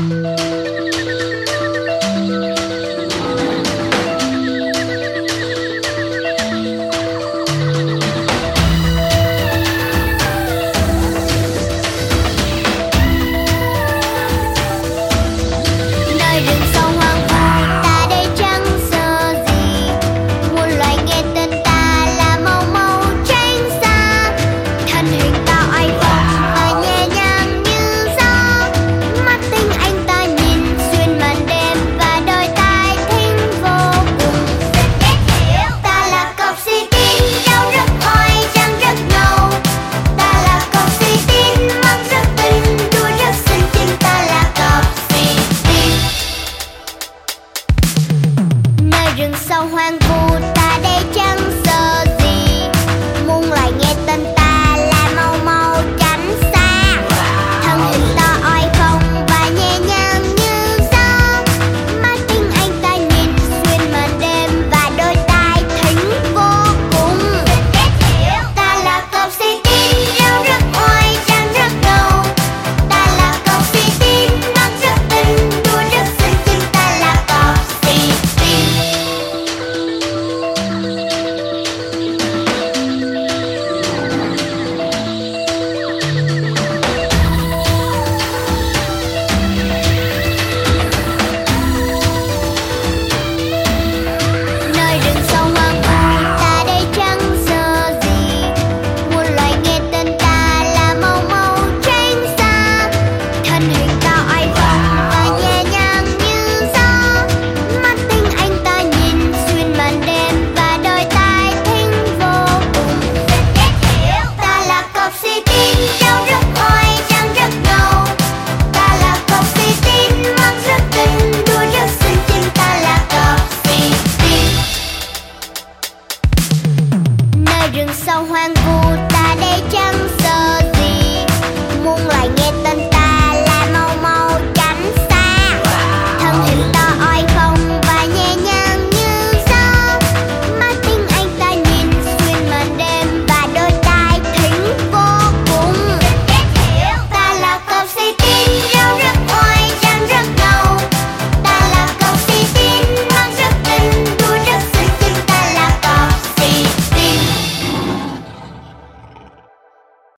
Rừng sâu hoang vu ta đây chẳng sợ gì, muôn loài nghe tên ta là mau mau tránh xa. Thân hình to oai phong và nhẹ nhàng như gió, mắt tinh anh ta nhìn xuyên màn đêm và đôi tai thính vô cùng. Ta là cậu si tin râu rất oai trắng rất ngầu, ta là cậu si tin mắt rất tinh đuôi rất xinh xinh, ta là cậu si tin. Rừng sâu hoang vu ta đây chẳng